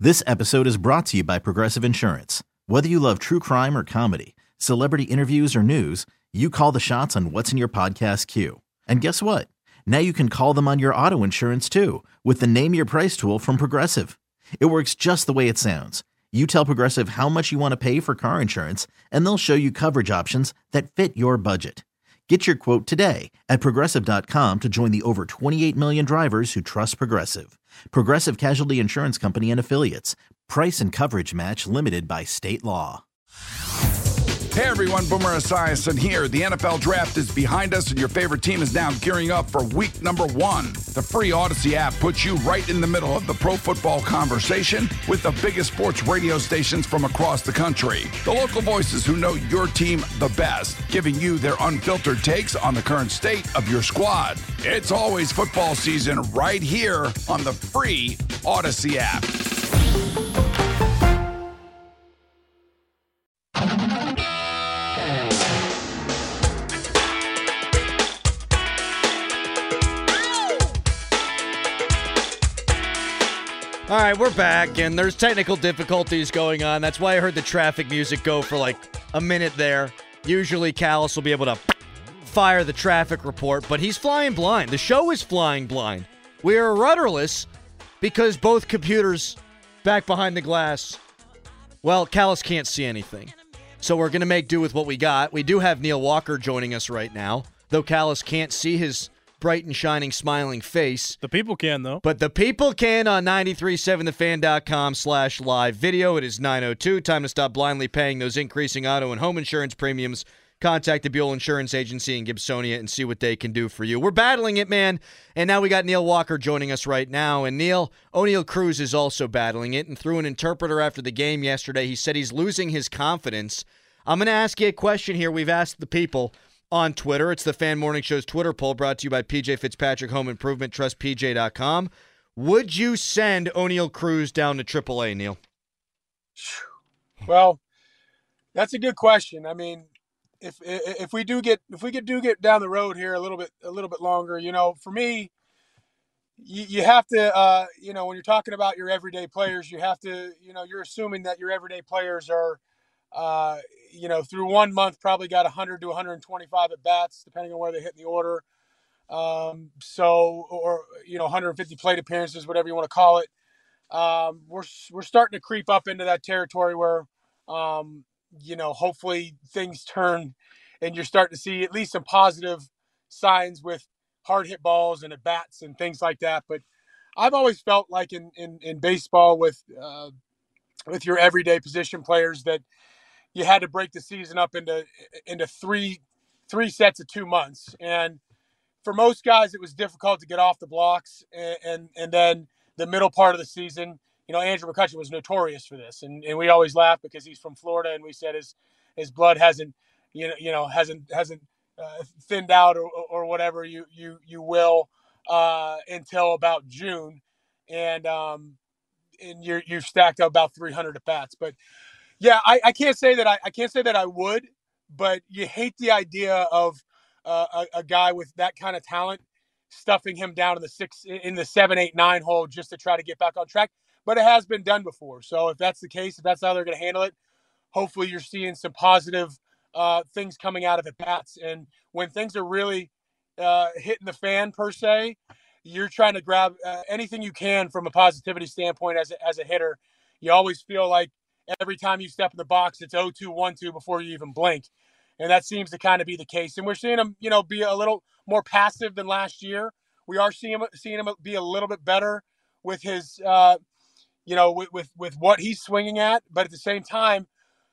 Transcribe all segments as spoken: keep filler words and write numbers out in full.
This episode is brought to you by Progressive Insurance. Whether you love true crime or comedy, celebrity interviews or news, you call the shots on what's in your podcast queue. And guess what? Now you can call them on your auto insurance too with the Name Your Price tool from Progressive. It works just the way it sounds. You tell Progressive how much you want to pay for car insurance, and they'll show you coverage options that fit your budget. Get your quote today at Progressive dot com to join the over twenty-eight million drivers who trust Progressive. Progressive Casualty Insurance Company and Affiliates. Price and coverage match limited by state law. Hey everyone, Boomer Esiason here. The N F L Draft is behind us and your favorite team is now gearing up for week number one. The free Odyssey app puts you right in the middle of the pro football conversation with the biggest sports radio stations from across the country. The local voices who know your team the best, giving you their unfiltered takes on the current state of your squad. It's always football season right here on the free Odyssey app. All right, we're back, and there's technical difficulties going on. That's why I heard the traffic music go for like a minute there. Usually, Callis will be able to fire the traffic report, but he's flying blind. The show is flying blind. We are rudderless because both computers back behind the glass, well, Callis can't see anything. So we're going to make do with what we got. We do have Neil Walker joining us right now, though Callis can't see his bright and shining, smiling face. The people can, though. But the people can on ninety-three point seven the fan dot com slash live video. It is nine oh two. Time to stop blindly paying those increasing auto and home insurance premiums. Contact the Buell Insurance Agency in Gibsonia and see what they can do for you. We're battling it, man. And now we got Neil Walker joining us right now. And Neil, Oneil Cruz is also battling it. And through an interpreter after the game yesterday, he said he's losing his confidence. I'm going to ask you a question here. We've asked the people on Twitter. It's the Fan Morning Show's Twitter poll brought to you by P J Fitzpatrick Home Improvement, trust P J dot com. Would you send Oneil Cruz down to triple A, Neil? Well, that's a good question. I mean, if if we do get if we get do get down the road here a little bit a little bit longer, you know, for me, you, you have to uh, you know, when you're talking about your everyday players, you have to, you know, you're assuming that your everyday players are Uh, you know, through one month, probably got one hundred to one hundred twenty-five at bats, depending on where they hit in the order. Um, so, or, you know, one hundred fifty plate appearances, whatever you want to call it. Um, we're, we're starting to creep up into that territory where, um, you know, hopefully things turn and you're starting to see at least some positive signs with hard hit balls and at bats and things like that. But I've always felt like in, in, in baseball with, uh, with your everyday position players that you had to break the season up into into three three sets of two months. And for most guys, it was difficult to get off the blocks. And and, and then the middle part of the season, you know, Andrew McCutchen was notorious for this. And and we always laugh because he's from Florida, and we said his his blood hasn't, you know, you know hasn't hasn't uh, thinned out or, or whatever you you you will uh, until about June. And um and you're you've stacked up about three hundred at bats. But yeah, I, I can't say that I, I can't say that I would, but you hate the idea of uh, a, a guy with that kind of talent stuffing him down in the six, in the seven, eight, nine hole just to try to get back on track. But it has been done before. So if that's the case, if that's how they're going to handle it, hopefully you're seeing some positive uh, things coming out of at bats. And when things are really uh, hitting the fan per se, you're trying to grab uh, anything you can from a positivity standpoint as a, as a hitter. You always feel like every time you step in the box, it's oh two, one two before you even blink. And that seems to kind of be the case. And we're seeing him, you know, be a little more passive than last year. We are seeing him, seeing him be a little bit better with his, uh, you know, with, with, with what he's swinging at. But at the same time,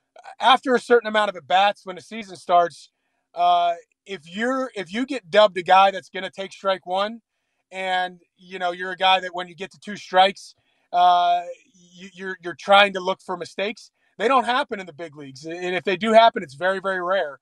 after a certain amount of at-bats when the season starts, uh, if you're if you get dubbed a guy that's going to take strike one, and, you know, you're a guy that when you get to two strikes, uh, you, you're you're trying to look for mistakes. They don't happen in the big leagues, and if they do happen, it's very, very rare.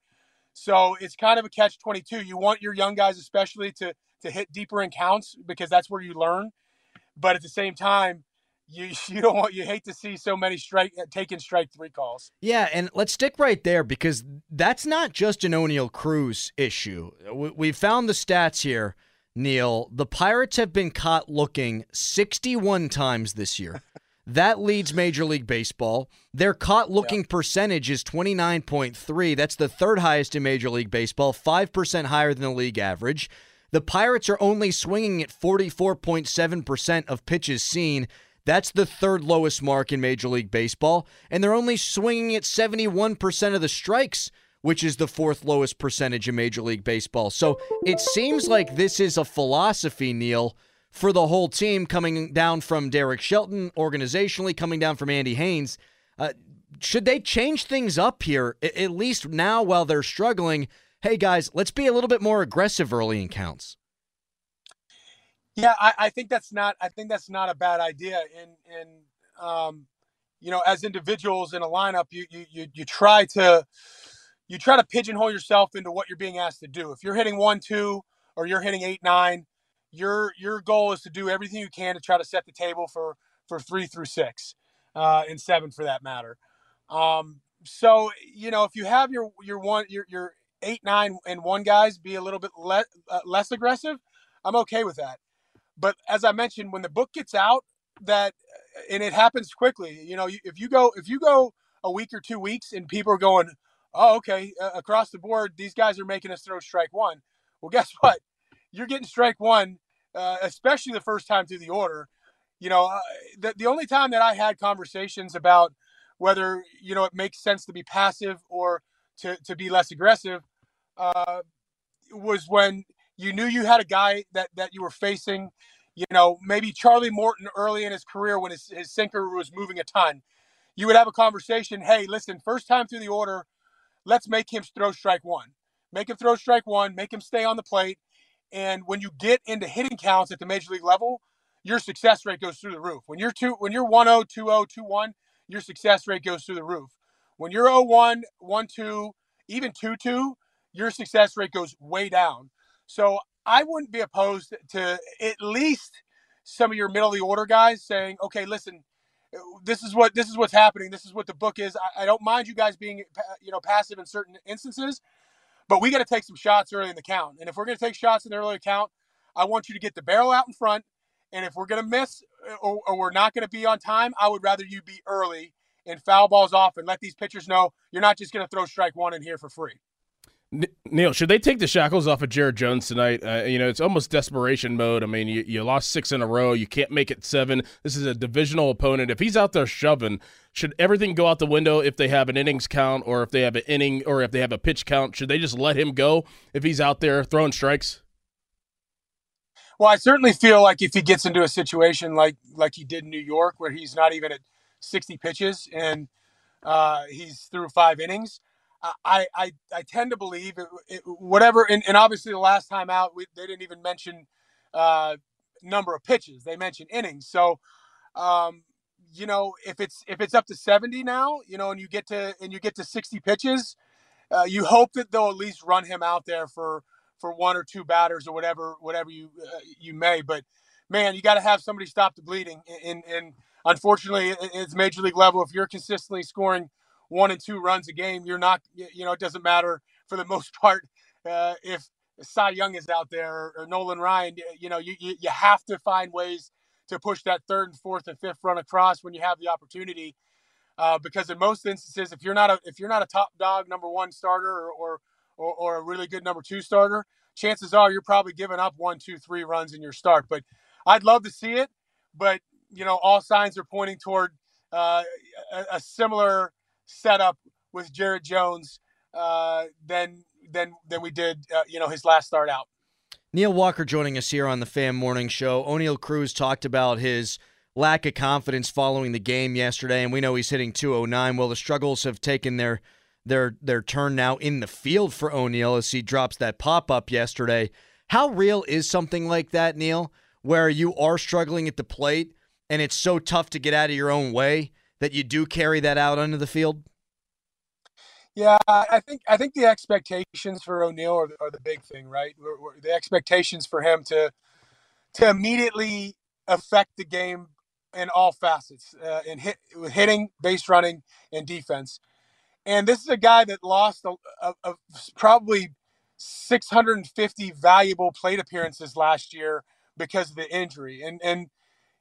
So it's kind of a catch twenty-two. You want your young guys especially to to hit deeper in counts because that's where you learn. But at the same time, you you don't want you hate to see so many strike taking strike three calls. Yeah, and let's stick right there because that's not just an Oneil Cruz issue. We, we found the stats here, Neil. The Pirates have been caught looking sixty-one times this year. That leads Major League Baseball. Their caught looking Yeah. percentage is twenty-nine point three. That's the third highest in Major League Baseball, five percent higher than the league average. The Pirates are only swinging at forty-four point seven percent of pitches seen. That's the third lowest mark in Major League Baseball. And they're only swinging at seventy-one percent of the strikes, which is the fourth lowest percentage in Major League Baseball. So it seems like this is a philosophy, Neil, for the whole team, coming down from Derek Shelton, organizationally, coming down from Andy Haynes. Uh, should they change things up here, at least now while they're struggling? Hey, guys, let's be a little bit more aggressive early in counts. Yeah, I, I think that's not. I think that's not a bad idea. And and um, you know, as individuals in a lineup, you you you you try to you try to pigeonhole yourself into what you're being asked to do. If you're hitting one, two, or you're hitting eight, nine, your your goal is to do everything you can to try to set the table for for three through six, uh, and seven for that matter. Um, so you know, if you have your your one your your eight, nine, and one guys be a little bit less uh, less aggressive, I'm okay with that. But as I mentioned, when the book gets out, that and it happens quickly, you know, if you go if you go a week or two weeks and people are going, oh, okay, uh, across the board, these guys are making us throw strike one. Well, guess what? You're getting strike one, uh, especially the first time through the order. You know, uh, the the only time that I had conversations about whether you know it makes sense to be passive or to to be less aggressive uh, was when you knew you had a guy that, that you were facing, you know, maybe Charlie Morton early in his career when his, his sinker was moving a ton. You would have a conversation, hey, listen, first time through the order, let's make him throw strike one. Make him throw strike one, make him stay on the plate. And when you get into hitting counts at the major league level, your success rate goes through the roof. When you're two, when you're one oh, two oh, two one, your success rate goes through the roof. When you're oh one, one two, even two two, your success rate goes way down. So I wouldn't be opposed to at least some of your middle of the order guys saying, okay, listen, this is what this is what's happening. This is what the book is. I, I don't mind you guys being, you know, passive in certain instances, but we got to take some shots early in the count. And if we're going to take shots in the early count, I want you to get the barrel out in front. And if we're going to miss or, or we're not going to be on time, I would rather you be early and foul balls off and let these pitchers know you're not just going to throw strike one in here for free. Neil, should they take the shackles off of Jared Jones tonight? Uh, you know, it's almost desperation mode. I mean, you, you lost six in a row. You can't make it seven. This is a divisional opponent. If he's out there shoving, should everything go out the window if they have an innings count or if they have an inning or if they have a pitch count? Should they just let him go if he's out there throwing strikes? Well, I certainly feel like if he gets into a situation like like he did in New York where he's not even at sixty pitches and uh, he's through five innings, I, I, I tend to believe it, it, whatever, and, and obviously the last time out, we, they didn't even mention uh, number of pitches. They mentioned innings. So, um, you know, if it's if it's up to seventy now, you know, and you get to and you get to sixty pitches, uh, you hope that they'll at least run him out there for for one or two batters or whatever whatever you uh, you may. But man, you got to have somebody stop the bleeding. And, and unfortunately, it's major league level. If you're consistently scoring one and two runs a game, you're not, you know, it doesn't matter for the most part uh, if Cy Young is out there or, or Nolan Ryan. You know, you, you you have to find ways to push that third and fourth and fifth run across when you have the opportunity. Uh, because in most instances, if you're not a if you're not a top dog number one starter or or, or or a really good number two starter, chances are you're probably giving up one, two, three runs in your start. But I'd love to see it. But you know, all signs are pointing toward uh, a, a similar setup with Jared Jones uh, than than than we did, uh, you know, his last start out. Neil Walker joining us here on the Fan Morning Show. O'Neill Cruz talked about his lack of confidence following the game yesterday, and we know he's hitting two oh nine. Well, the struggles have taken their their their turn now in the field for O'Neill as he drops that pop-up yesterday. How real is something like that, Neil, where you are struggling at the plate and it's so tough to get out of your own way that you do carry that out onto the field? Yeah, I think I think the expectations for O'Neill are, are the big thing, right? We're, we're, the expectations for him to to immediately affect the game in all facets, uh, in hit, with hitting, base running, and defense. And this is a guy that lost a, a, a, probably six hundred fifty valuable plate appearances last year because of the injury. And and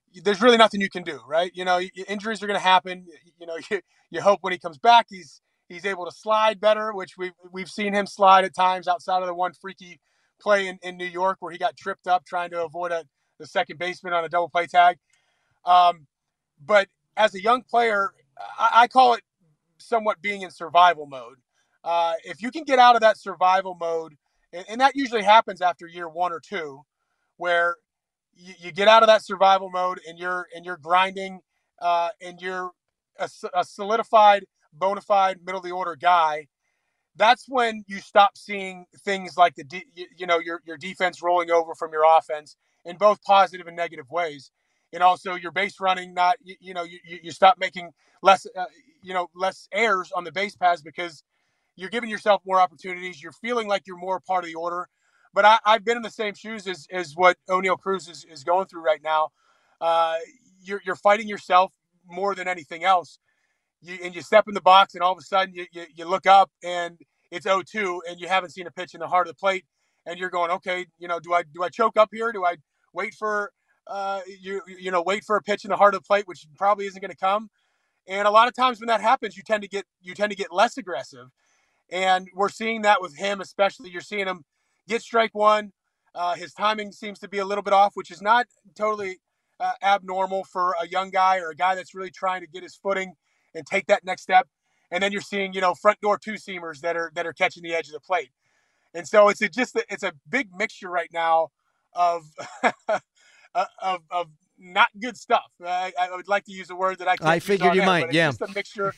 there's really nothing you can do, right? You know, injuries are going to happen. You know, you, you hope when he comes back, he's he's able to slide better, which we've, we've seen him slide at times outside of the one freaky play in, in New York where he got tripped up trying to avoid a, the second baseman on a double play tag. Um, but as a young player, I, I call it somewhat being in survival mode. Uh, if you can get out of that survival mode, and, and that usually happens after year one or two, where you, you get out of that survival mode and you're and you're grinding uh, and you're a, a solidified, bona fide, middle of the order guy. That's when you stop seeing things like the de- you, you know your your defense rolling over from your offense in both positive and negative ways, and also your base running. Not you, you know you you stop making less uh, you know less errors on the base paths because you're giving yourself more opportunities. You're feeling like you're more part of the order. But I, I've been in the same shoes as, as what Oneil Cruz is, is going through right now. Uh, you're, you're fighting yourself more than anything else. You, and you step in the box, and all of a sudden you, you, you look up, and it's oh two, and you haven't seen a pitch in the heart of the plate, and you're going, okay, you know, do I do I choke up here? Do I wait for uh, you you know wait for a pitch in the heart of the plate, which probably isn't going to come? And a lot of times when that happens, you tend to get you tend to get less aggressive, and we're seeing that with him, especially. You're seeing him get strike one. Uh, his timing seems to be a little bit off, which is not totally uh, abnormal for a young guy or a guy that's really trying to get his footing and take that next step. And then you're seeing, you know, front door two seamers that are that are catching the edge of the plate. And so it's a, just a, it's a big mixture right now of of of not good stuff. I, I would like to use a word that I can't I use figured on you air, might. but it's Yeah, just a mixture.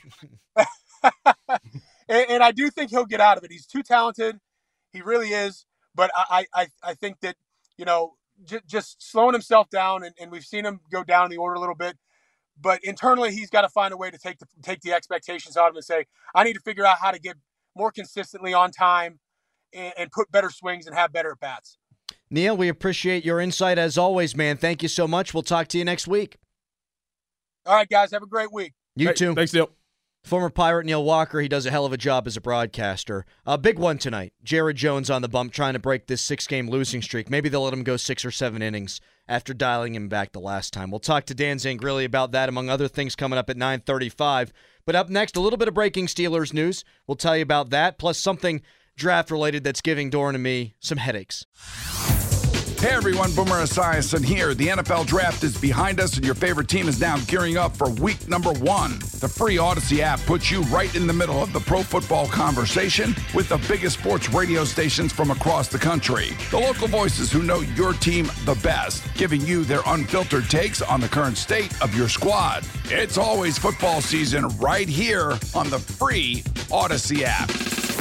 and, and I do think he'll get out of it. He's too talented. He really is. But I, I, I think that, you know, j- just slowing himself down, and, and we've seen him go down in the order a little bit. But internally, he's got to find a way to take the, take the expectations out of him and say, I need to figure out how to get more consistently on time and, and put better swings and have better at-bats. Neil, we appreciate your insight as always, man. Thank you so much. We'll talk to you next week. All right, guys. Have a great week. You hey, too. Thanks, Neil. Former Pirate Neil Walker, he does a hell of a job as a broadcaster. A big one tonight. Jared Jones on the bump trying to break this six-game losing streak. Maybe they'll let him go six or seven innings after dialing him back the last time. We'll talk to Dan Zangrilli about that, among other things, coming up at nine thirty-five. But up next, a little bit of breaking Steelers news. We'll tell you about that, plus something draft-related that's giving Doran and me some headaches. Hey everyone, Boomer Esiason here. The N F L Draft is behind us, and your favorite team is now gearing up for week number one. The free Odyssey app puts you right in the middle of the pro football conversation with the biggest sports radio stations from across the country. The local voices who know your team the best, giving you their unfiltered takes on the current state of your squad. It's always football season right here on the free Odyssey app.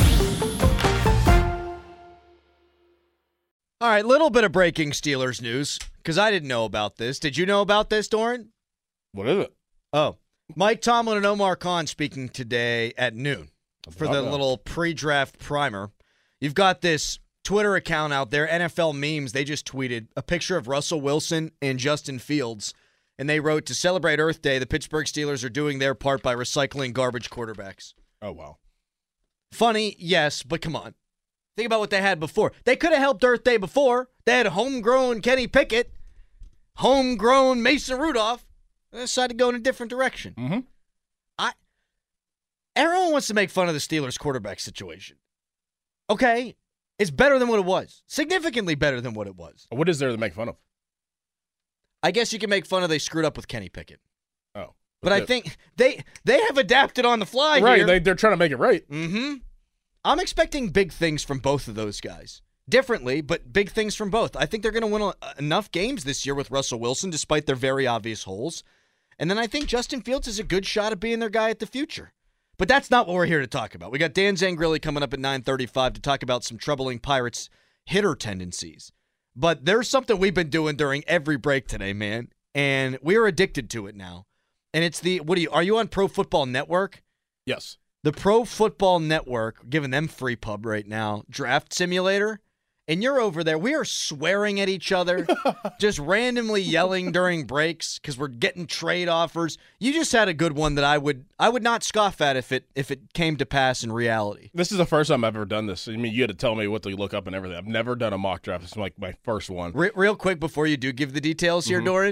All right, little bit of breaking Steelers news, because I didn't know about this. Did you know about this, Doran? What is it? Oh, Mike Tomlin and Omar Khan speaking today at noon for the know. little pre-draft primer. You've got this Twitter account out there, N F L Memes. They just tweeted a picture of Russell Wilson and Justin Fields, and they wrote, to celebrate Earth Day, the Pittsburgh Steelers are doing their part by recycling garbage quarterbacks. Oh, wow. Funny, yes, but come on. Think about what they had before. They could have helped Earth Day before. They had homegrown Kenny Pickett, homegrown Mason Rudolph. They decided to go in a different direction. Mm-hmm. I. Everyone wants to make fun of the Steelers quarterback situation. Okay, it's better than what it was. Significantly better than what it was. What is there to make fun of? I guess you can make fun of they screwed up with Kenny Pickett. Oh. But I think they they have adapted on the fly right, here. They, they're trying to make it right. Mm-hmm. I'm expecting big things from both of those guys. Differently, but big things from both. I think they're going to win a, enough games this year with Russell Wilson, despite their very obvious holes. And then I think Justin Fields is a good shot at being their guy at the future. But that's not what we're here to talk about. We got Dan Zangrilli coming up at nine thirty-five to talk about some troubling Pirates hitter tendencies. But there's something we've been doing during every break today, man, and we're addicted to it now. And it's the, what are you, are you on Pro Football Network? Yes. The Pro Football Network, giving them free pub right now, Draft Simulator, and you're over there. We are swearing at each other, just randomly yelling during breaks because we're getting trade offers. You just had a good one that I would I would not scoff at if it if it came to pass in reality. This is the first time I've ever done this. I mean, you had to tell me what to look up and everything. I've never done a mock draft. It's like my first one. Re- real quick before you do give the details here, Mm-hmm. Doran,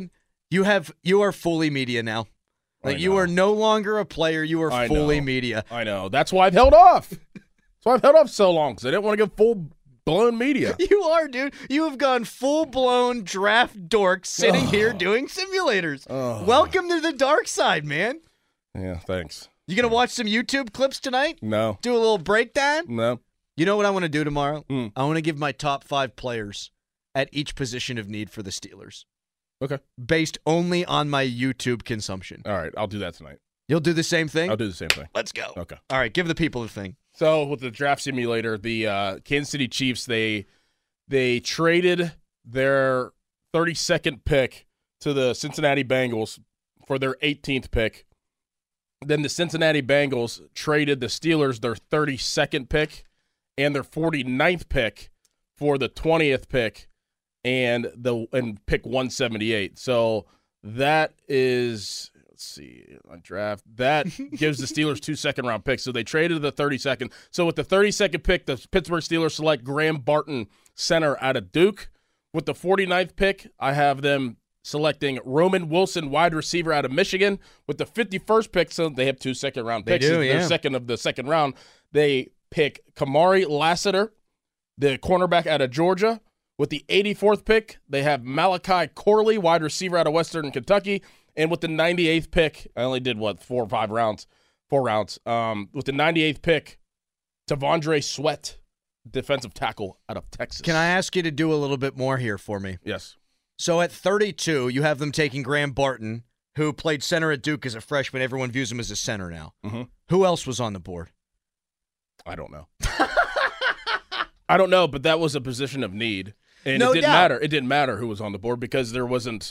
You have you are fully media now. Like you are no longer a player. You are I fully know. media. I know. That's why I've held off. That's why I've held off so long, because I didn't want to get full-blown media. You are, dude. You have gone full-blown draft dork sitting oh. here doing simulators. Oh. Welcome to the dark side, man. Yeah, thanks. You going to watch some YouTube clips tonight? No. Do a little breakdown? No. You know what I want to do tomorrow? Mm. I want to give my top five players at each position of need for the Steelers. Okay. Based only on my YouTube consumption. All right, I'll do that tonight. You'll do the same thing? I'll do the same thing. Let's go. Okay. All right, give the people the thing. So with the draft simulator, the uh, Kansas City Chiefs, they they traded their thirty-second pick to the Cincinnati Bengals for their eighteenth pick. Then the Cincinnati Bengals traded the Steelers their thirty-second pick and their forty-ninth pick for the twentieth pick and the and pick one seventy-eight. So that is, let's see, on draft, that gives the Steelers two second-round picks. So they traded the thirty-second. So with the thirty-second pick, the Pittsburgh Steelers select Graham Barton, center out of Duke. With the forty-ninth pick, I have them selecting Roman Wilson, wide receiver out of Michigan. With the fifty-first pick, so they have two second-round picks. They do, They're yeah. second of the second round. They pick Kamari Lassiter, the cornerback out of Georgia. With the eighty-fourth pick, they have Malachi Corley, wide receiver out of Western Kentucky. And with the ninety-eighth pick, I only did, what, four or five rounds? Four rounds. Um, with the ninety-eighth pick, T'Vondre Sweat, defensive tackle out of Texas. Can I ask you to do a little bit more here for me? Yes. So at thirty-two, you have them taking Graham Barton, who played center at Duke as a freshman. Everyone views him as a center now. Mm-hmm. Who else was on the board? I don't know. I don't know, but that was a position of need. And no it didn't doubt. matter. It didn't matter who was on the board because there wasn't,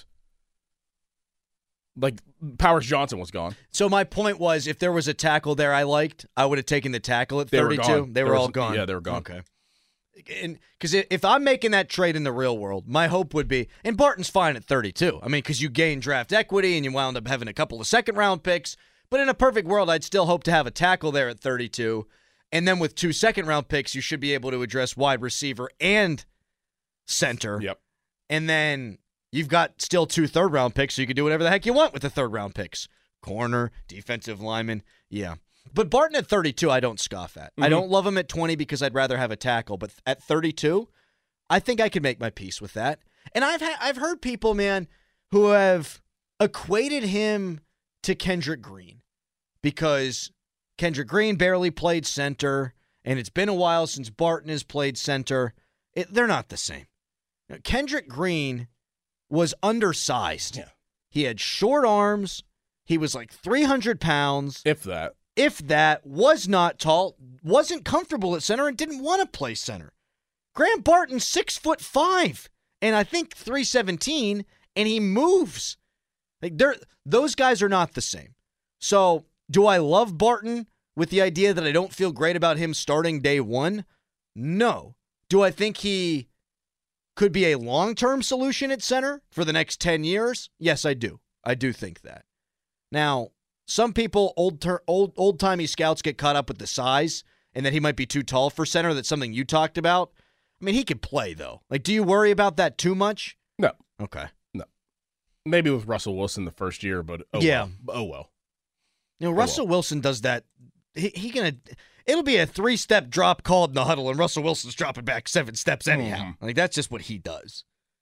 like, Powers Johnson was gone. So my point was, if there was a tackle there I liked, I would have taken the tackle at They were thirty-two. gone. They were There all was- gone. yeah, they were gone. Okay. Because if I'm making that trade in the real world, my hope would be, and Barton's fine at thirty-two. I mean, because you gain draft equity and you wound up having a couple of second-round picks. But in a perfect world, I'd still hope to have a tackle there at thirty-two. And then with two second-round picks, you should be able to address wide receiver and center. Yep. And then you've got still two third-round picks, so you can do whatever the heck you want with the third-round picks. Corner, defensive lineman, yeah. But Barton at thirty-two, I don't scoff at. Mm-hmm. I don't love him at twenty because I'd rather have a tackle. But at thirty-two, I think I could make my peace with that. And I've ha- I've heard people, man, who have equated him to Kendrick Green because Kendrick Green barely played center, and it's been a while since Barton has played center. It, they're not the same. Now, Kendrick Green was undersized. Yeah. He had short arms. He was like three hundred pounds. If that. If that, was not tall, wasn't comfortable at center, and didn't want to play center. Graham Barton's six foot five, and I think three seventeen, and he moves. Like they're those guys are not the same. So, do I love Barton with the idea that I don't feel great about him starting day one? No. Do I think he could be a long-term solution at center for the next ten years? Yes, I do. I do think that. Now, some people, old ter- old old-timey scouts, get caught up with the size and that he might be too tall for center. That's something you talked about. I mean, he could play, though. Like, do you worry about that too much? No. Okay. No. Maybe with Russell Wilson the first year, but oh Yeah. well. Oh well. You know, Russell Wilson does that. He, he gonna. It'll be a three-step drop called in the huddle, and Russell Wilson's dropping back seven steps anyhow. Mm-hmm. Like, that's just what he does.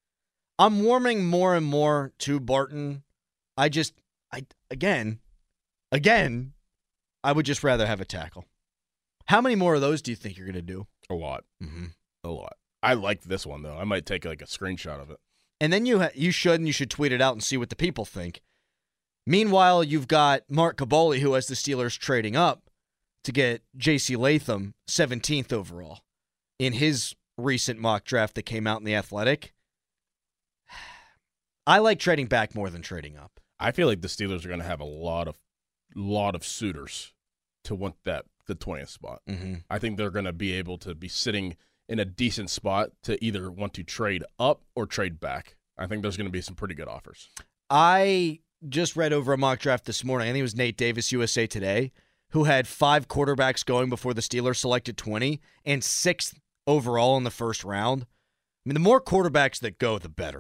I'm warming more and more to Barton. I just, I again, again, I would just rather have a tackle. How many more of those do you think you're going to do? A lot. Mm-hmm. A lot. I like this one, though. I might take like a screenshot of it. And then you ha- you should, and you should tweet it out and see what the people think. Meanwhile, you've got Mark Kaboli, who has the Steelers trading up to get J C Latham seventeenth overall in his recent mock draft that came out in The Athletic. I like trading back more than trading up. I feel like the Steelers are going to have a lot of lot of suitors to want that the twentieth spot. Mm-hmm. I think they're going to be able to be sitting in a decent spot to either want to trade up or trade back. I think there's going to be some pretty good offers. I just read over a mock draft this morning. I think it was Nate Davis, U S A Today, who had five quarterbacks going before the Steelers selected twenty and sixth overall in the first round. I mean, the more quarterbacks that go, the better.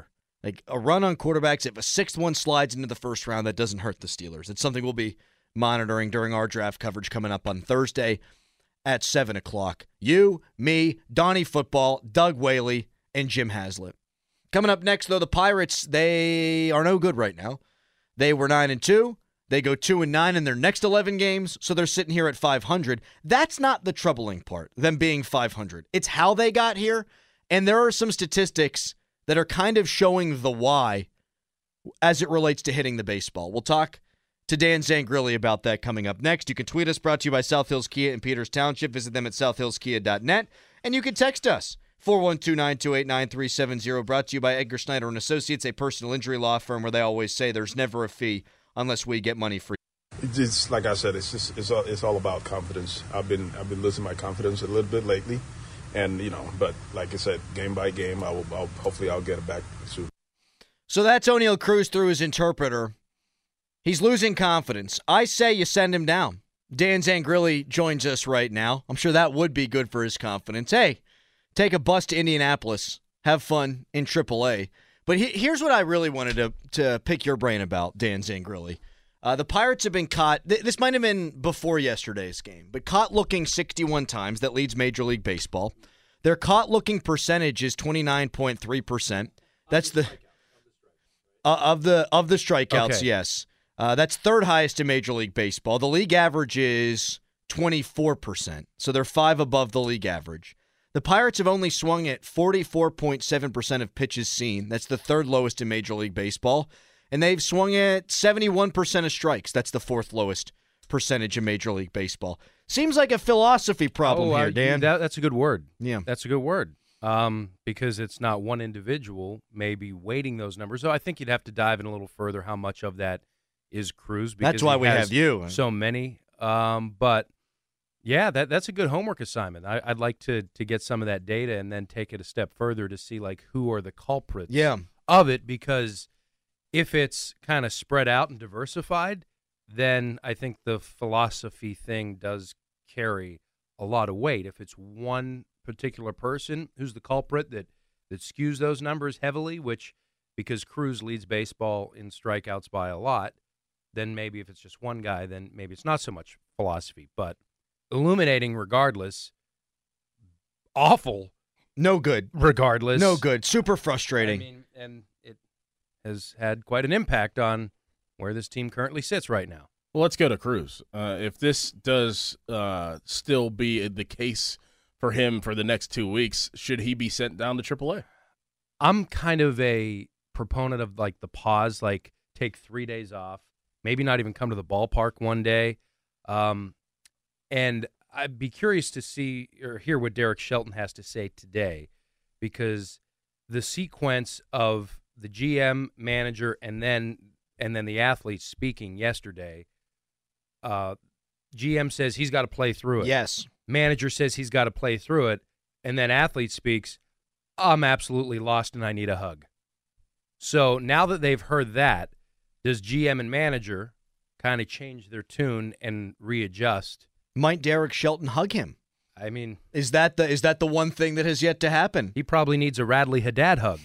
Like a run on quarterbacks, if a sixth one slides into the first round, that doesn't hurt the Steelers. It's something we'll be monitoring during our draft coverage coming up on Thursday at seven o'clock. You, me, Donnie Football, Doug Whaley, and Jim Haslett. Coming up next, though, the Pirates, they are no good right now. They were nine and two. They go two and nine in their next eleven games, so they're sitting here at five hundred. That's not the troubling part, them being five hundred. It's how they got here, and there are some statistics that are kind of showing the why as it relates to hitting the baseball. We'll talk to Dan Zangrilli about that coming up next. You can tweet us, brought to you by South Hills Kia in Peters Township. Visit them at south hills kia dot net, and you can text us, four one two, nine two eight, nine three seven zero, brought to you by Edgar Snyder and Associates, a personal injury law firm where they always say there's never a fee unless we get money free. It's just, like I said, it's just it's all, it's all about confidence. I've been I've been losing my confidence a little bit lately, and you know, but like I said, game by game, I will I'll, hopefully I'll get it back soon. So that's Oneil Cruz through his interpreter. He's losing confidence. I say you send him down. Dan Zangrilli joins us right now. I'm sure that would be good for his confidence. Hey, take a bus to Indianapolis. Have fun in triple A. But he, here's what I really wanted to, to pick your brain about, Dan Zangrilli. Uh, the Pirates have been caught. Th- this might have been before yesterday's game, but caught looking sixty-one times. That leads Major League Baseball. Their caught looking percentage is twenty-nine point three percent. That's the uh, of the of the strikeouts. Okay. Yes, uh, that's third highest in Major League Baseball. The league average is twenty-four percent, so they're five above the league average. The Pirates have only swung at forty-four point seven percent of pitches seen. That's the third lowest in Major League Baseball. And they've swung at seventy-one percent of strikes. That's the fourth lowest percentage in Major League Baseball. Seems like a philosophy problem oh, here, uh, Dan. That, that's a good word. Yeah. That's a good word. Um, because it's not one individual maybe weighting those numbers. So I think you'd have to dive in a little further how much of that is Cruz. Because That's why he we has have you. So many. Um, but, yeah, that that's a good homework assignment. I, I'd like to to get some of that data and then take it a step further to see, like, who are the culprits Yeah. of it. Because if it's kind of spread out and diversified, then I think the philosophy thing does carry a lot of weight. If it's one particular person who's the culprit that, that skews those numbers heavily, which because Cruz leads baseball in strikeouts by a lot, then maybe if it's just one guy, then maybe it's not so much philosophy. But illuminating regardless, awful. No good. Regardless. No good. Super frustrating. I mean, and it has had quite an impact on where this team currently sits right now. Well, let's go to Cruz. Uh, if this does uh, still be the case for him for the next two weeks, should he be sent down to triple A? I'm kind of a proponent of, like, the pause, like take three days off, maybe not even come to the ballpark one day. Um, and I'd be curious to see or hear what Derek Shelton has to say today, because the sequence of the G M, manager, and then and then the athletes speaking yesterday, uh, G M says he's got to play through it. Yes. Manager says he's got to play through it, and then athlete speaks, I'm absolutely lost and I need a hug. So now that they've heard that, does G M and manager kind of change their tune and readjust? Might Derek Shelton hug him? I mean, Is that the is that the one thing that has yet to happen? he probably needs a Radley Haddad hug.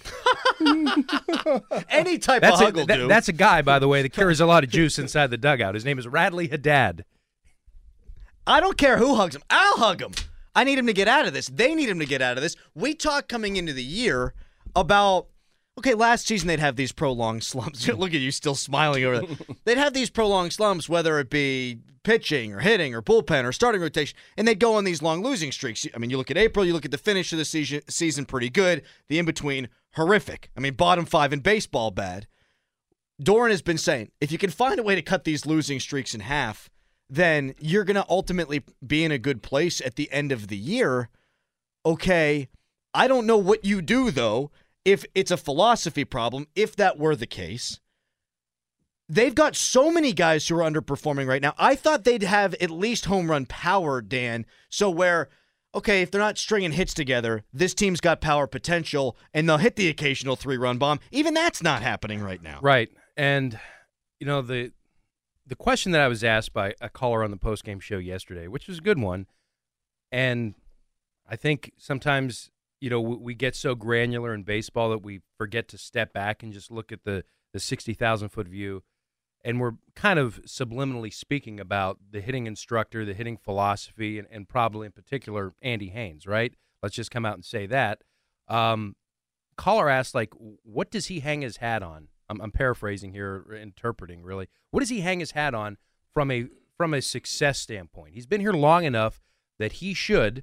Any type That's of a, hug will that- do. that's a guy, by the way, that carries a lot of juice inside the dugout. His name is Radley Haddad. I don't care who hugs him. I'll hug him. I need him to get out of this. They need him to get out of this. We talked coming into the year about, okay, last season they'd have these prolonged slumps. Look at you still smiling over that. They'd have these prolonged slumps, whether it be pitching or hitting or bullpen or starting rotation, and they'd go on these long losing streaks. I mean, you look at April, you look at the finish of the season, season pretty good. The in-between, horrific. I mean, bottom five in baseball, bad. Doran has been saying, if you can find a way to cut these losing streaks in half, then you're going to ultimately be in a good place at the end of the year. Okay, I don't know what you do, though, if it's a philosophy problem, if that were the case. They've got so many guys who are underperforming right now. I thought they'd have at least home run power, Dan, so where, okay, if they're not stringing hits together, this team's got power potential, and they'll hit the occasional three-run bomb. Even that's not happening right now. Right. And, you know, the the question that I was asked by a caller on the postgame show yesterday, which was a good one, and I think sometimes you know, we, we get so granular in baseball that we forget to step back and just look at the, the sixty thousand foot view. And we're kind of subliminally speaking about the hitting instructor, the hitting philosophy, and, and probably in particular Andy Haynes, right? Let's just come out and say that. Um, caller asked, like, what does he hang his hat on? I'm, I'm paraphrasing here, interpreting really. What does he hang his hat on from a from a success standpoint? He's been here long enough that he should,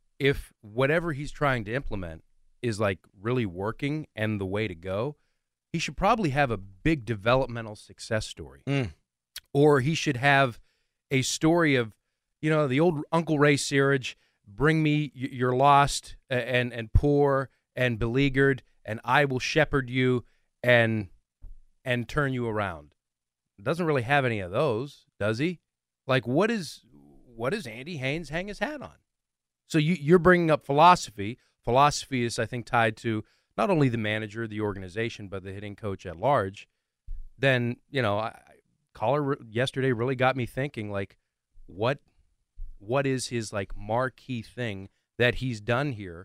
if whatever he's trying to implement is like really working and the way to go, he should probably have a big developmental success story. Mm. Or he should have a story of, you know, the old Uncle Ray Searage, bring me you're lost and, and poor and beleaguered, and I will shepherd you and and turn you around. Doesn't really have any of those, does he? Like, what is what does Andy Haynes hang his hat on? So you, you're bringing up philosophy. Philosophy is, I think, tied to not only the manager, the organization, but the hitting coach at large. Then, you know, I, caller yesterday really got me thinking, like, what what is his, like, marquee thing that he's done here?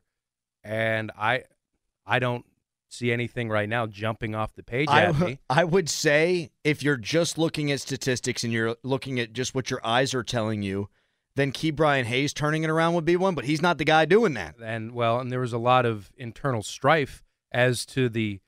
And I I don't see anything right now jumping off the page I, at me. I would say if you're just looking at statistics and you're looking at just what your eyes are telling you, then Ke'Bryan Hayes turning it around would be one, but he's not the guy doing that. And, well, and there was a lot of internal strife as to the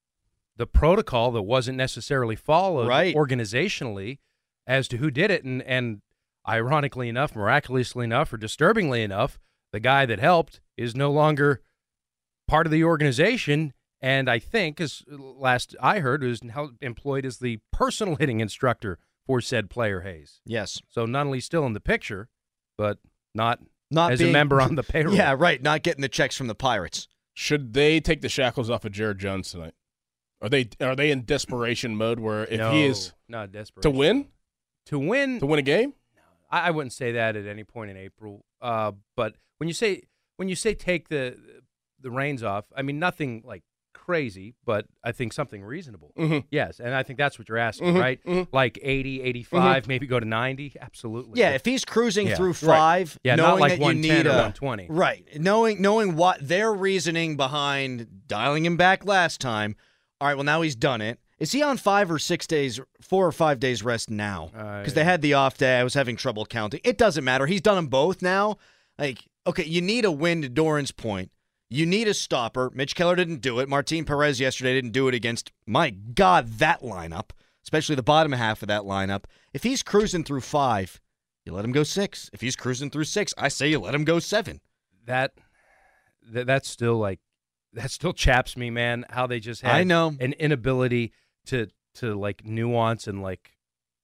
the protocol that wasn't necessarily followed right. organizationally as to who did it. And, and ironically enough, miraculously enough, or disturbingly enough, the guy that helped is no longer part of the organization. And I think, as last I heard, is now employed as the personal hitting instructor for said player Hayes. Yes. So not only still in the picture, but not, not as being, a member on the payroll. Yeah, right. Not getting the checks from the Pirates. Should they take the shackles off of Jared Jones tonight? Are they are they in desperation mode where if no, he is not desperation. to win, to win, to win a game? I, I wouldn't say that at any point in April. Uh, but when you say when you say take the the reins off, I mean nothing like crazy, but I think something reasonable. Mm-hmm. Yes, and I think that's what you're asking, mm-hmm. right? Mm-hmm. Like eighty, eighty-five, mm-hmm. maybe go to ninety? Absolutely. Yeah, if he's cruising yeah. through five, right. yeah, knowing not like that you one ten need or a, one twenty. Right. Knowing knowing what their reasoning behind dialing him back last time. All right, well, now he's done it. Is he on five or six days, four or five days rest now? Because uh, they had the off day. I was having trouble counting. It doesn't matter. He's done them both now. Like, okay, you need a win to Doran's point. You need a stopper. Mitch Keller didn't do it. Martin Perez yesterday didn't do it against, my God, that lineup, especially the bottom half of that lineup. If he's cruising through five, you let him go six. If he's cruising through six, I say you let him go seven. That, that that's still like, that still chaps me, man, how they just had I know. an inability to, to like, nuance and, like,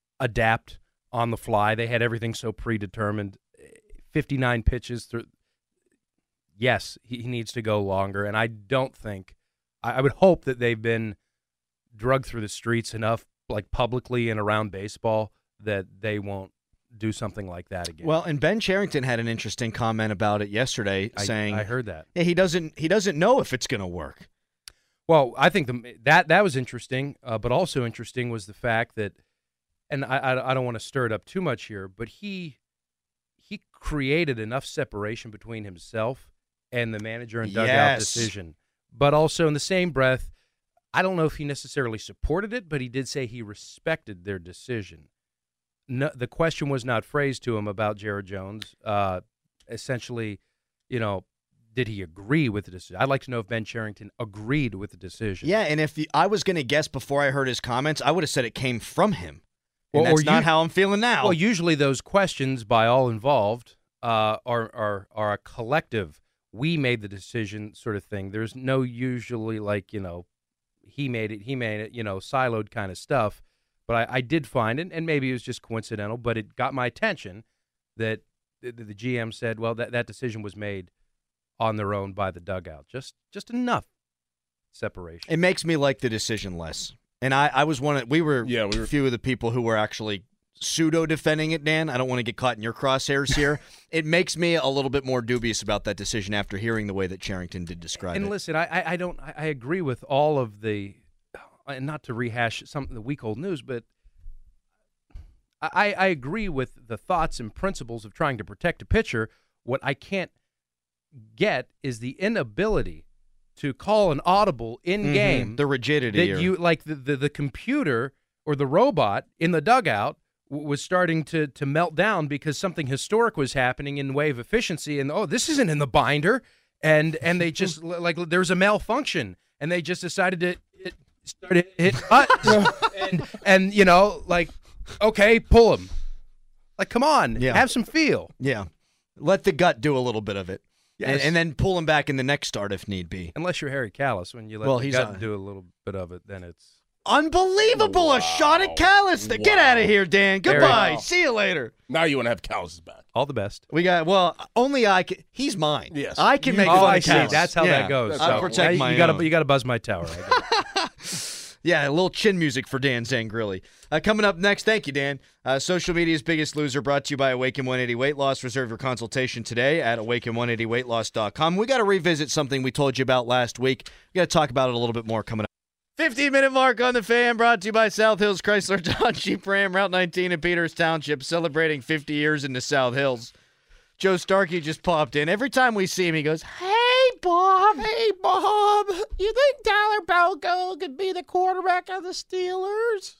adapt on the fly. They had everything so predetermined. fifty-nine pitches through. Yes, he needs to go longer, and I don't think – I would hope that they've been drugged through the streets enough, like publicly and around baseball, that they won't do something like that again. Well, and Ben Cherington had an interesting comment about it yesterday, I, saying I heard that. Yeah, he doesn't he doesn't know if it's going to work. Well, I think the, that that was interesting, uh, but also interesting was the fact that – and I, I, I don't want to stir it up too much here, but he he created enough separation between himself and the manager and dugout yes. decision. But also in the same breath, I don't know if he necessarily supported it, but he did say he respected their decision. No, the question was not phrased to him about Jared Jones. Uh, essentially, you know, did he agree with the decision? I'd like to know if Ben Cherington agreed with the decision. Yeah, and if he, I was going to guess before I heard his comments, I would have said it came from him. And well, that's or not you, how I'm feeling now. Well, usually those questions by all involved uh, are, are are a collective, we made the decision sort of thing. There's no usually like, you know, he made it, he made it, you know, siloed kind of stuff. But I, I did find it, and maybe it was just coincidental, but it got my attention that the, the G M said, well, that, that decision was made on their own by the dugout. Just just enough separation. It makes me like the decision less. And I, I was one of, we were, yeah, we were a few of the people who were actually pseudo-defending it, Dan. I don't want to get caught in your crosshairs here. It makes me a little bit more dubious about that decision after hearing the way that Cherington did describe and it. And listen, I, I don't, I agree with all of the, and not to rehash some of the week old news, but I, I agree with the thoughts and principles of trying to protect a pitcher. What I can't get is the inability to call an audible in game. Mm-hmm. The rigidity. That or... you like the, the the computer or the robot in the dugout w- was starting to to melt down because something historic was happening in the way of efficiency. And oh, this isn't in the binder. And and they just like there's a malfunction, and they just decided to it started hit buttons. and and you know like okay, pull him. Like come on, yeah. have some feel. Yeah, let the gut do a little bit of it. Yes. And, and then pull him back in the next start if need be. Unless you're Harry Callis, when you let well, the he's gut a... do a little bit of it, then it's unbelievable. Wow. A shot at Callis. Wow. Get out of here, Dan. Goodbye. Wow. See you later. Now you want to have Callis back. all the best. We got well. Only I can. He's mine. Yes. I can You- make Oh, fun I of see. Callis. That's how Yeah. that goes. I So, protect now my you gotta own. you gotta buzz my tower. I get it. Yeah, a little chin music for Dan Zangrilli. Uh, coming up next, thank you, Dan. Uh, social media's biggest loser brought to you by Awaken one eighty Weight Loss. Reserve your consultation today at awaken one eighty weight loss dot com. We got to revisit something we told you about last week. We got to talk about it a little bit more coming up. fifteen-minute mark on the Fan, brought to you by South Hills Chrysler Dodge Jeep Ram, Route nineteen in Peters Township, celebrating fifty years in the South Hills. Joe Starkey just popped in. Every time we see him, he goes, "Hey, Bob. Hey, Bob. You think Tyler Belko could be the quarterback of the Steelers?"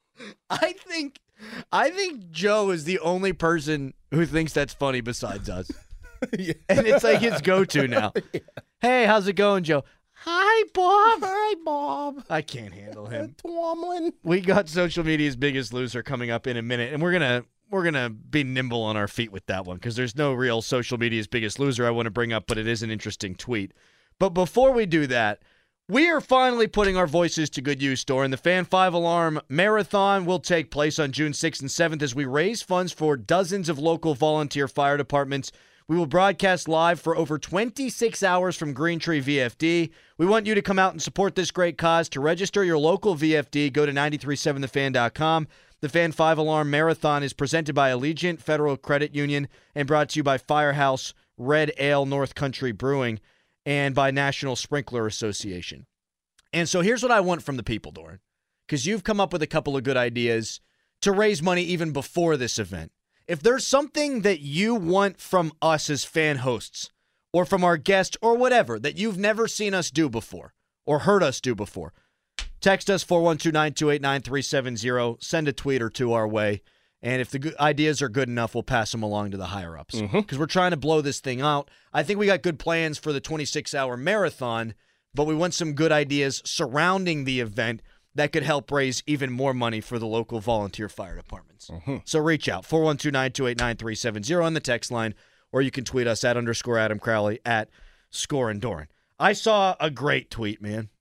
I think, I think Joe is the only person who thinks that's funny besides us. Yeah. And it's like his go-to now. Yeah. Hey, how's it going, Joe? Hi, Bob. Hi, Bob. I can't handle him. Twomlin. We got social media's biggest loser coming up in a minute, and we're gonna we're gonna be nimble on our feet with that one because there's no real social media's biggest loser I want to bring up, but it is an interesting tweet. But before we do that, we are finally putting our voices to good use, Doran. The Fan five Alarm Marathon will take place on June sixth and seventh as we raise funds for dozens of local volunteer fire departments. We will broadcast live for over twenty-six hours from Green Tree V F D. We want you to come out and support this great cause. To register your local V F D, go to nine three seven the fan dot com. The Fan five Alarm Marathon is presented by Allegiant Federal Credit Union and brought to you by Firehouse Red Ale North Country Brewing and by National Sprinkler Association. And so here's what I want from the people, Doran, because you've come up with a couple of good ideas to raise money even before this event. If there's something that you want from us as fan hosts or from our guests or whatever that you've never seen us do before or heard us do before, text us four one two, nine two eight, nine three seven zero, send a tweet or two our way, and if the good ideas are good enough, we'll pass them along to the higher-ups because mm-hmm. we're trying to blow this thing out. I think we got good plans for the twenty-six hour marathon, but we want some good ideas surrounding the event that could help raise even more money for the local volunteer fire departments. Mm-hmm. So reach out, four one two, nine two eight, nine three seven zero on the text line, or you can tweet us at underscore Adam Crowley at Score and Doran. I saw a great tweet, man.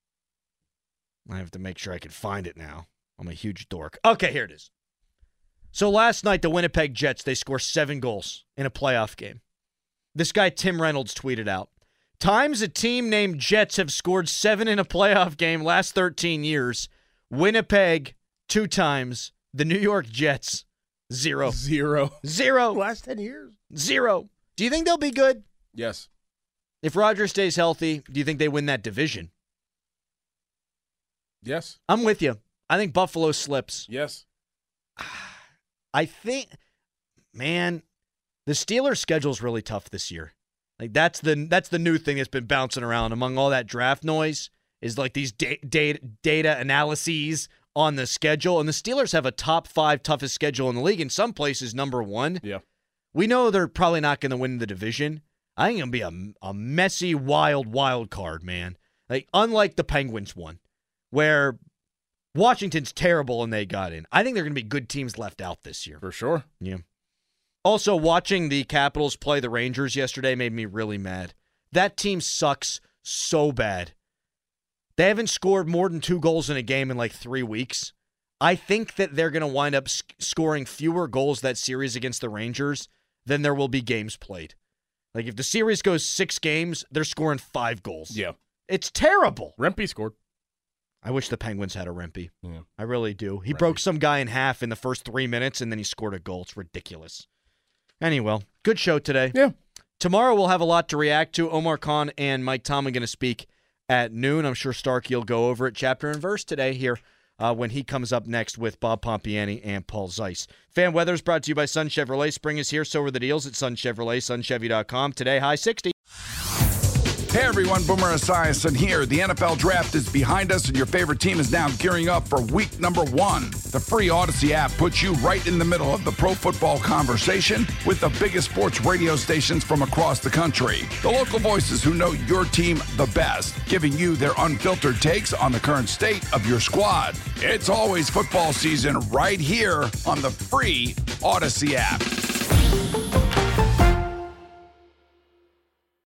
I have to make sure I can find it now. I'm a huge dork. Okay, here it is. So last night, the Winnipeg Jets, they score seven goals in a playoff game. This guy, Tim Reynolds, tweeted out, times a team named Jets have scored seven in a playoff game last thirteen years. Winnipeg, two times. The New York Jets, zero. Zero. Zero. Last ten years. Zero. Do you think they'll be good? Yes. If Rodgers stays healthy, do you think they win that division? Yes. I'm with you. I think Buffalo slips. Yes. I think, man, the Steelers' schedule is really tough this year. Like that's the that's the new thing that's been bouncing around among all that draft noise is like these da- data data analyses on the schedule, and the Steelers have a top five toughest schedule in the league. In some places, number one. Yeah. We know they're probably not going to win the division. I think it'll be a a messy, wild, wild card, man. Like unlike the Penguins one, where Washington's terrible and they got in. I think they're going to be good teams left out this year. For sure. Yeah. Also, watching the Capitals play the Rangers yesterday made me really mad. That team sucks so bad. They haven't scored more than two goals in a game in like three weeks. I think that they're going to wind up sc- scoring fewer goals that series against the Rangers than there will be games played. Like if the series goes six games, they're scoring five goals. Yeah. It's terrible. Rempe scored. I wish the Penguins had a Rempe. Yeah. I really do. He Rempe. broke some guy in half in the first three minutes, and then he scored a goal. It's ridiculous. Anyway, good show today. Yeah. Tomorrow we'll have a lot to react to. Omar Khan and Mike Tomlin going to speak at noon. I'm sure Starkey will go over it chapter and verse today here uh, when he comes up next with Bob Pompiani and Paul Zeiss. Fan Weather is brought to you by Sun Chevrolet. Spring is here, so are the deals at Sun Chevrolet, sun chevy dot com. Today, high sixty. Hey everyone, Boomer Esiason here. The N F L Draft is behind us and your favorite team is now gearing up for week number one. The free Odyssey app puts you right in the middle of the pro football conversation with the biggest sports radio stations from across the country. The local voices who know your team the best, giving you their unfiltered takes on the current state of your squad. It's always football season right here on the free Odyssey app.